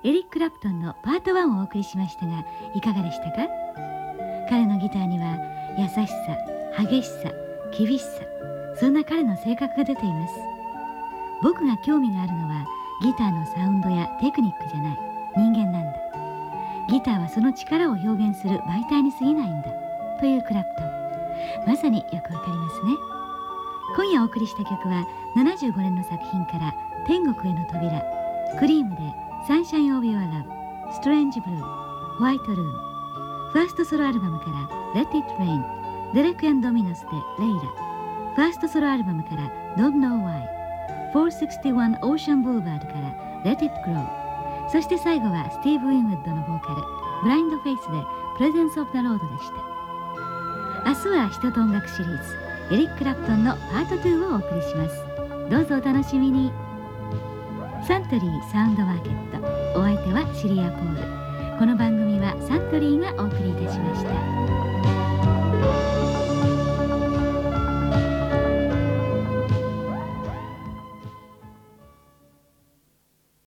エリック・クラプトンのパート1をお送りしましたが、いかがでしたか？彼のギターには優しさ、激しさ、厳しさ、そんな彼の性格が出ています。僕が興味があるのはギターのサウンドやテクニックじゃない、人間なんだ。ギターはその力を表現する媒体に過ぎないんだというクラプトン、まさによくわかりますね。今夜お送りした曲は75年の作品から天国への扉、クリームでサンシャインオブユアラブ、ストレンジブルー、ホワイトルーム、ファーストソロアルバムから Let It Rain、デレク&ドミノスでレイラ、ファーストソロアルバムから Don't Know Why、461 Ocean Boulevard から Let It Grow、そして最後はスティーブ・ウィンウッドのボーカルブラインドフェイスで Presence of the Lord でした。明日は人と音楽シリーズエリック・クラプトンのパート2をお送りします。どうぞお楽しみに。サントリーサウンドマーケット、お相手はシリア・ポール。この番組はサントリーがお送りいたしました。